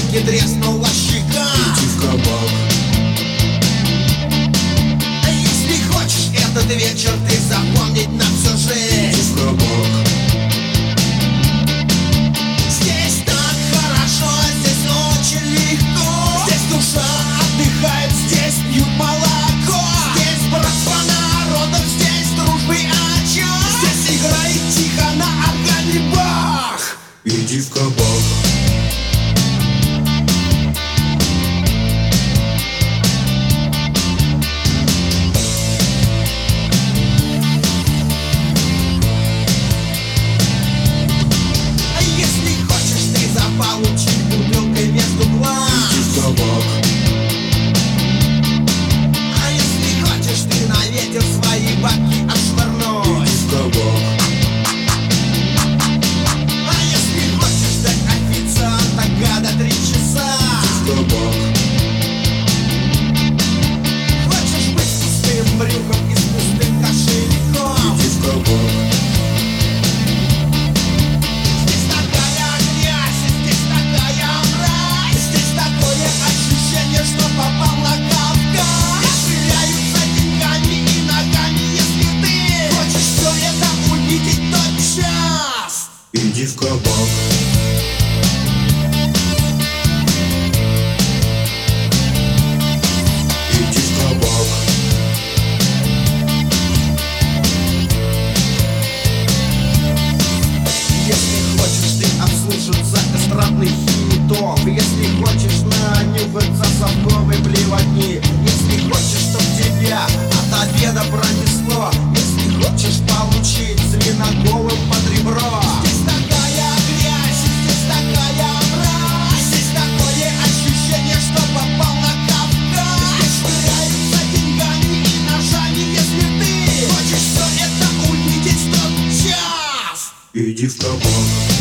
не треснула щека. Иди в кабак. Если хочешь этот вечер ты запомнить на всю жизнь, Иди в кабак. здесь так хорошо, здесь очень легко. Здесь душа отдыхает, здесь пьют молоко. Здесь братство народов, здесь дружбы очаг. Здесь играет тихо на органе Бах. Иди в кабак. Получить бутылкой между глаз. Иди в кабак. А если хочешь ты на ветер свои бабки отшвырнуть. Иди в кабак. А если хочешь дать официанта гада 3 часа. Иди в кабак. Хочешь быть с пустым брюхом и с пустым кошельком. Иди в кабак. Что попал на Кавказ. Ширяются деньгами и ногами. Если ты хочешь все это увидеть тотчас, Иди в кабак. Иди в кабак. если хочешь ты обслужиться эстрадных хитов, если хочешь нанюхаться совковой плевотни, если хочешь, чтоб тебя от обеда пронесло, если хочешь получить свиноголым под ребро. Здесь такая грязь, здесь такая мразь, здесь такое ощущение, что попал на Кавказ. Здесь швыряются деньгами и ножами, если ты хочешь все это увидеть тот час. Иди в кабак.